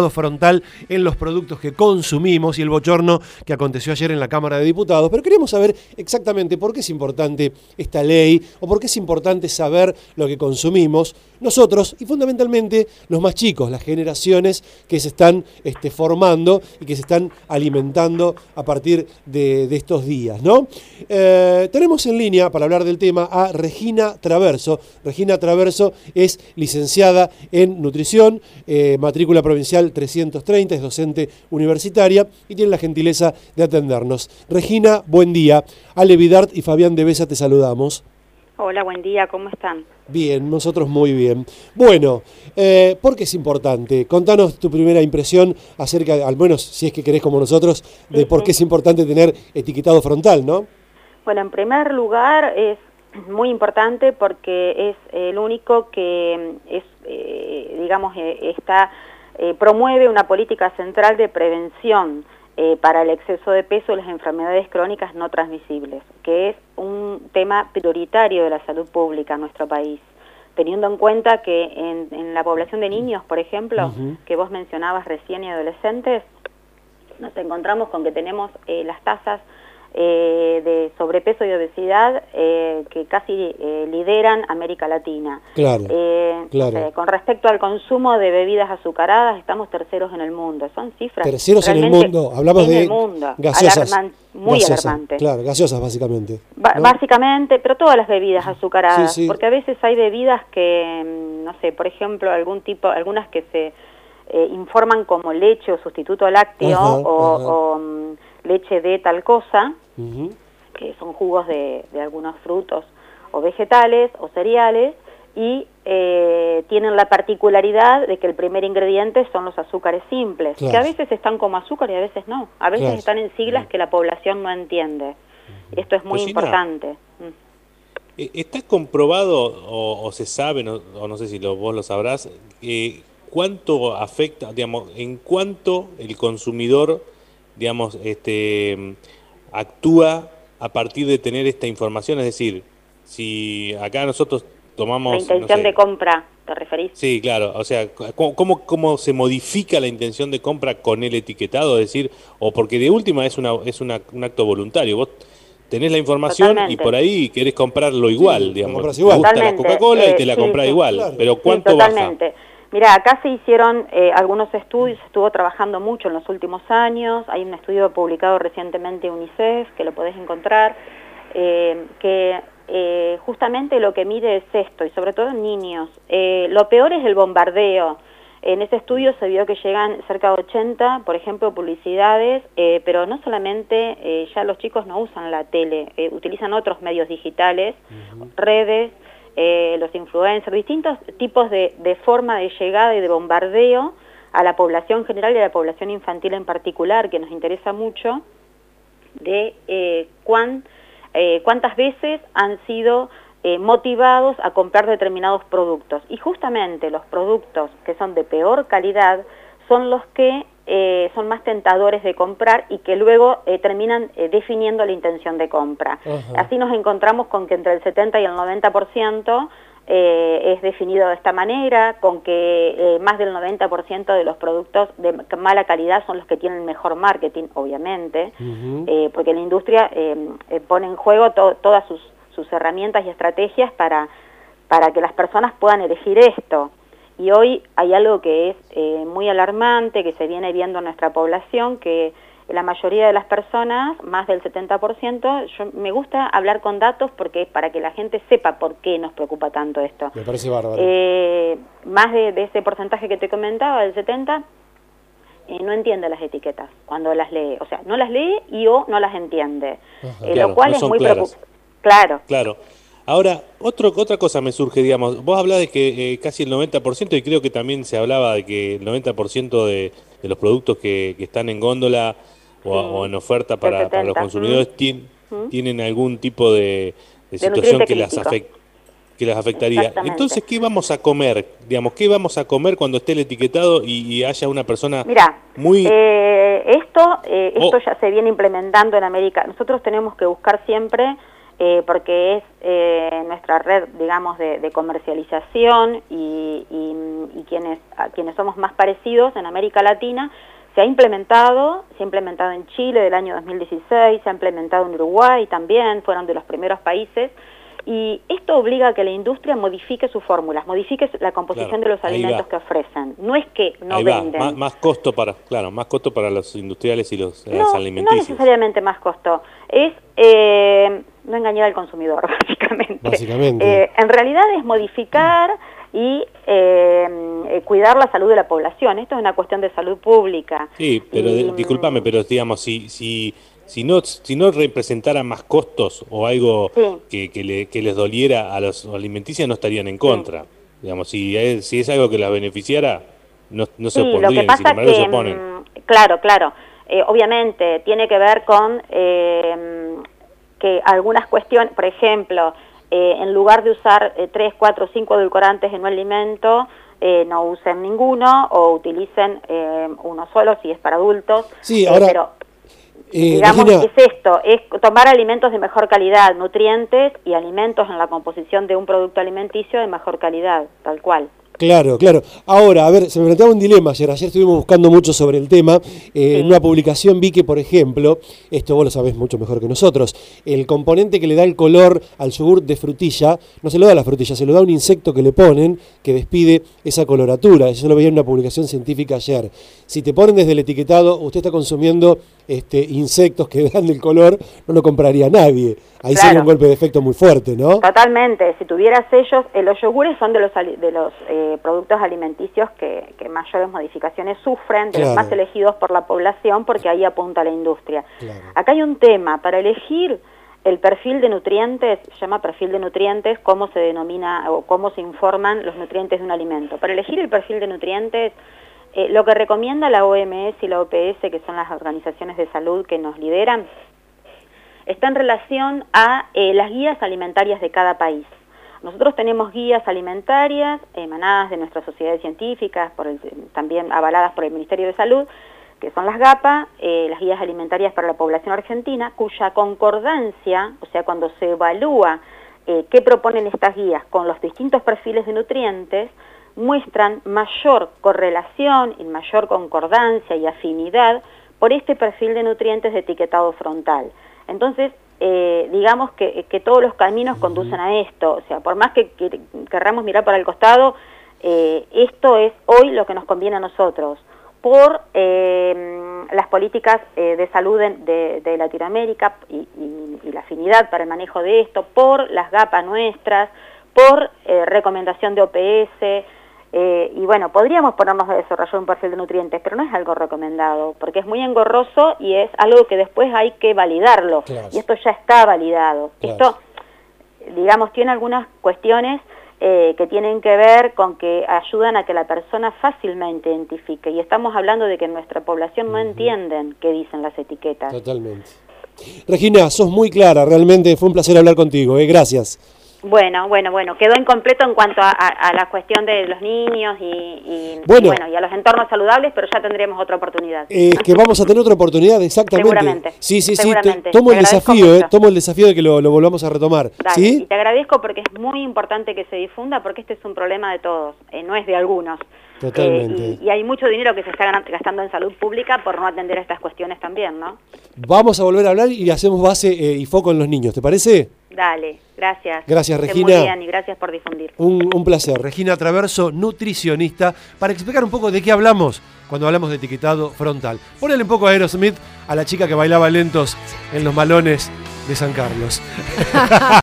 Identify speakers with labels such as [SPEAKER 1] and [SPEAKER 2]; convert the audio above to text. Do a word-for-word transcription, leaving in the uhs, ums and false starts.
[SPEAKER 1] etiquetado frontal en los productos que consumimos y el bochorno que aconteció ayer en la Cámara de Diputados. Pero queríamos saber exactamente por qué es importante esta ley o por qué es importante saber lo que consumimos nosotros y fundamentalmente los más chicos, las generaciones que se están este, formando y que se están alimentando a partir de, de estos días, ¿no? Eh, tenemos en línea para hablar del tema a Regina Traverso. Regina Traverso es licenciada en nutrición, eh, matrícula provincial trescientos treinta, es docente universitaria y tiene la gentileza de atendernos. Regina, buen día. Ale Vidart y Fabián de Besa te saludamos.
[SPEAKER 2] Hola, buen día, ¿cómo están?
[SPEAKER 1] Bien, nosotros muy bien. Bueno, eh, ¿por qué es importante? Contanos tu primera impresión acerca, al menos si es que querés como nosotros, de sí, por qué sí. es importante tener etiquetado frontal, ¿no?
[SPEAKER 2] Bueno, en primer lugar es muy importante porque es el único que es, eh, digamos, eh, está eh, promueve una política central de prevención Eh, para el exceso de peso y las enfermedades crónicas no transmisibles, que es un tema prioritario de la salud pública en nuestro país, teniendo en cuenta que en, en la población de niños, por ejemplo, uh-huh. que vos mencionabas recién y adolescentes, nos encontramos con que tenemos eh, las tasas eh, de sobrepeso y obesidad eh, que casi eh, lideran América Latina.
[SPEAKER 1] Claro,
[SPEAKER 2] eh,
[SPEAKER 1] claro.
[SPEAKER 2] Eh, con respecto al consumo de bebidas azucaradas, estamos terceros en el mundo. Son cifras
[SPEAKER 1] terceros en el mundo. Hablamos
[SPEAKER 2] en
[SPEAKER 1] de
[SPEAKER 2] el mundo.
[SPEAKER 1] gaseosas,
[SPEAKER 2] Alarman, muy
[SPEAKER 1] gaseosas,
[SPEAKER 2] alarmante.
[SPEAKER 1] Claro, gaseosas básicamente.
[SPEAKER 2] Ba
[SPEAKER 1] ¿no?
[SPEAKER 2] Básicamente, pero todas las bebidas azucaradas,
[SPEAKER 1] sí, sí.
[SPEAKER 2] porque a veces hay bebidas que, no sé, por ejemplo, algún tipo, algunas que se eh, informan como leche o sustituto lácteo
[SPEAKER 1] ajá,
[SPEAKER 2] o,
[SPEAKER 1] ajá.
[SPEAKER 2] o um, leche de tal cosa,
[SPEAKER 1] uh-huh.
[SPEAKER 2] que son jugos de, de algunos frutos o vegetales o cereales, y eh, tienen la particularidad de que el primer ingrediente son los azúcares simples, claro. que a veces están como azúcar y a veces no, a veces claro. están en siglas uh-huh. que la población no entiende. Uh-huh. Esto es muy Regina, importante.
[SPEAKER 3] ¿está comprobado o, o se sabe, no, o no sé si lo, vos lo sabrás, eh, cuánto afecta, digamos, en cuánto el consumidor, digamos, este, actúa a partir de tener esta información? Es decir, si acá nosotros tomamos...
[SPEAKER 2] La intención
[SPEAKER 3] no sé,
[SPEAKER 2] de compra, ¿te referís?
[SPEAKER 3] Sí, claro, o sea, ¿cómo, cómo, ¿cómo se modifica la intención de compra con el etiquetado? Es decir, o porque de última es una es una, un acto voluntario, vos tenés la información
[SPEAKER 2] Totalmente.
[SPEAKER 3] y por ahí querés comprarlo igual,
[SPEAKER 1] sí,
[SPEAKER 3] digamos,
[SPEAKER 1] igual.
[SPEAKER 3] te gusta
[SPEAKER 2] Totalmente.
[SPEAKER 3] la Coca-Cola
[SPEAKER 2] eh,
[SPEAKER 3] y te la
[SPEAKER 2] sí,
[SPEAKER 3] comprás
[SPEAKER 2] sí,
[SPEAKER 3] igual,
[SPEAKER 1] claro.
[SPEAKER 3] pero ¿cuánto
[SPEAKER 2] sí, totalmente.
[SPEAKER 3] baja?
[SPEAKER 2] Mira, acá se hicieron eh, algunos estudios, se estuvo trabajando mucho en los últimos años, hay un estudio publicado recientemente en UNICEF, que lo podés encontrar, eh, que eh, justamente lo que mide es esto, y sobre todo en niños. Eh, lo peor es el bombardeo. En ese estudio se vio que llegan cerca de ochenta, por ejemplo, publicidades, eh, pero no solamente, eh, ya los chicos no usan la tele, eh, utilizan otros medios digitales, uh-huh. redes, Eh, los influencers, distintos tipos de, de forma de llegada y de bombardeo a la población general y a la población infantil en particular, que nos interesa mucho, de eh, cuán, eh, cuántas veces han sido eh, motivados a comprar determinados productos. Y justamente los productos que son de peor calidad son los que eh, son más tentadores de comprar y que luego eh, terminan eh, definiendo la intención de compra. Ajá. Así nos encontramos con que entre el setenta y el noventa por ciento eh, es definido de esta manera, con que eh, más del noventa por ciento de los productos de mala calidad son los que tienen mejor marketing, obviamente, uh-huh. eh, porque la industria eh, eh, pone en juego to todas sus, sus herramientas y estrategias para, para que las personas puedan elegir esto. Y hoy hay algo que es eh, muy alarmante, que se viene viendo en nuestra población, que la mayoría de las personas, más del setenta por ciento, yo, me gusta hablar con datos porque es para que la gente sepa por qué nos preocupa tanto esto.
[SPEAKER 1] Me parece bárbaro.
[SPEAKER 2] Eh, más de, de ese porcentaje que te comentaba, del setenta, eh, no entiende las etiquetas cuando las lee. O sea, no las lee y o no las entiende. Eh,
[SPEAKER 3] claro,
[SPEAKER 2] lo cual
[SPEAKER 3] no
[SPEAKER 2] es
[SPEAKER 3] son
[SPEAKER 2] muy
[SPEAKER 3] claras.
[SPEAKER 2] preocupante. Claro.
[SPEAKER 3] Claro. Ahora, otro, otra cosa me surge, digamos, vos hablás de que eh, casi el noventa por ciento, y creo que también se hablaba de que el noventa por ciento de, de los productos que, que están en góndola o, sí, o en oferta para, para los consumidores ¿Mm? tien, ¿Mm? tienen algún tipo de, de situación
[SPEAKER 2] de
[SPEAKER 3] que las, afect, que las afectaría. Entonces, ¿qué vamos a comer? Digamos, ¿qué vamos a comer cuando esté el etiquetado y, y haya una persona
[SPEAKER 2] Mirá,
[SPEAKER 3] muy...
[SPEAKER 2] Eh, esto, eh, esto
[SPEAKER 3] oh.
[SPEAKER 2] ya se viene implementando en América. Nosotros tenemos que buscar siempre... eh, porque es eh, nuestra red, digamos, de, de comercialización y, y, y quienes, a quienes somos más parecidos en América Latina, se ha implementado, se ha implementado en Chile del año dos mil dieciséis, se ha implementado en Uruguay también, fueron de los primeros países, y esto obliga a que la industria modifique sus fórmulas, modifique la composición, claro, de los alimentos que ofrecen. No es que no ahí venden.
[SPEAKER 3] Más, más costo para, claro, más costo para los industriales y los
[SPEAKER 2] no,
[SPEAKER 3] las alimenticios.
[SPEAKER 2] No necesariamente más costo, es eh, no engañar al consumidor, básicamente.
[SPEAKER 1] Básicamente.
[SPEAKER 2] Eh, en realidad es modificar y eh, cuidar la salud de la población. Esto es una cuestión de salud pública.
[SPEAKER 3] Sí, pero y, discúlpame, pero digamos, si si si no si no representara más costos o algo sí. que, que, le, que les doliera a los alimenticios, no estarían en contra. Sí. Digamos, si es, si es algo que las beneficiara, no, no se
[SPEAKER 2] sí,
[SPEAKER 3] opondrían,
[SPEAKER 2] lo que pasa
[SPEAKER 3] sin embargo
[SPEAKER 2] que,
[SPEAKER 3] se oponen.
[SPEAKER 2] Claro, claro. Eh, obviamente tiene que ver con eh, que algunas cuestiones, por ejemplo, eh, en lugar de usar eh, tres, cuatro, cinco edulcorantes en un alimento, eh, no usen ninguno o utilicen eh, uno solo si es para adultos.
[SPEAKER 1] Sí, ahora...
[SPEAKER 2] Eh, pero,
[SPEAKER 1] Eh,
[SPEAKER 2] digamos,
[SPEAKER 1] Regina,
[SPEAKER 2] es esto, es tomar alimentos de mejor calidad, nutrientes y alimentos en la composición de un producto alimenticio de mejor calidad, tal cual.
[SPEAKER 1] Claro, claro. Ahora, a ver, se me planteaba un dilema ayer. Ayer estuvimos buscando mucho sobre el tema. Eh, sí. En una publicación vi que, por ejemplo, esto vos lo sabés mucho mejor que nosotros, el componente que le da el color al yogur de frutilla, no se lo da a la frutilla, se lo da a un insecto que le ponen, que despide esa coloratura. Eso lo veía en una publicación científica ayer. Si te ponen desde el etiquetado, usted está consumiendo este, insectos que dan el color, no lo compraría nadie. Ahí claro. Sería un golpe de efecto muy fuerte, ¿no?
[SPEAKER 2] Totalmente. Si tuviera sellos, eh, los yogures son de los, de los eh, productos alimenticios que, que mayores modificaciones sufren, de claro. los más elegidos por la población, porque ahí apunta la industria. Claro. Acá hay un tema, para elegir el perfil de nutrientes, se llama perfil de nutrientes, cómo se denomina o cómo se informan los nutrientes de un alimento. Para elegir el perfil de nutrientes, eh, lo que recomienda la O M S y la O P S, que son las organizaciones de salud que nos lideran, está en relación a eh, las guías alimentarias de cada país. Nosotros tenemos guías alimentarias emanadas de nuestras sociedades científicas, por el, también avaladas por el Ministerio de Salud, que son las GAPA, eh, las guías alimentarias para la población argentina, cuya concordancia, o sea, cuando se evalúa eh, qué proponen estas guías con los distintos perfiles de nutrientes, muestran mayor correlación y mayor concordancia y afinidad por este perfil de nutrientes de etiquetado frontal. Entonces, eh, digamos que, que todos los caminos conducen a esto, o sea, por más que, que querramos mirar para el costado, eh, esto es hoy lo que nos conviene a nosotros, por eh, las políticas eh, de salud de, de, de Latinoamérica y, y, y la afinidad para el manejo de esto, por las GAPA nuestras, por eh, recomendación de O P S, Eh, y bueno, podríamos ponernos a desarrollar un perfil de nutrientes, pero no es algo recomendado, porque es muy engorroso y es algo que después hay que validarlo. Claro. Y esto ya está validado. Claro. Esto, digamos, tiene algunas cuestiones eh, que tienen que ver con que ayudan a que la persona fácilmente identifique. Y estamos hablando de que en nuestra población no uh-huh. entienden qué dicen las etiquetas.
[SPEAKER 1] Totalmente. Regina, sos muy clara, realmente fue un placer hablar contigo, ¿eh? Gracias.
[SPEAKER 2] Bueno, bueno, bueno, quedó incompleto en cuanto a, a, a la cuestión de los niños y, y,
[SPEAKER 1] bueno,
[SPEAKER 2] y, bueno, y a los entornos saludables, pero ya tendremos otra oportunidad.
[SPEAKER 1] Eh, que vamos a tener otra oportunidad, exactamente.
[SPEAKER 2] Seguramente.
[SPEAKER 1] Sí, sí,
[SPEAKER 2] seguramente.
[SPEAKER 1] sí, te, tomo te el desafío, eh, tomo el desafío de que lo, lo volvamos a retomar.
[SPEAKER 2] Dale,
[SPEAKER 1] ¿sí?
[SPEAKER 2] Y te agradezco porque es muy importante que se difunda, porque este es un problema de todos, eh, no es de algunos.
[SPEAKER 1] Totalmente.
[SPEAKER 2] Eh, y, y hay mucho dinero que se está gastando en salud pública por no atender a estas cuestiones también, ¿no?
[SPEAKER 1] Vamos a volver a hablar y hacemos base eh, y foco en los niños, ¿te parece?
[SPEAKER 2] Dale, gracias.
[SPEAKER 1] Gracias, Regina.
[SPEAKER 2] Muy bien y gracias por difundir.
[SPEAKER 1] Un, un placer. Regina Traverso, nutricionista, para explicar un poco de qué hablamos cuando hablamos de etiquetado frontal. Ponele un poco a Aerosmith, a la chica que bailaba lentos en los malones de San Carlos.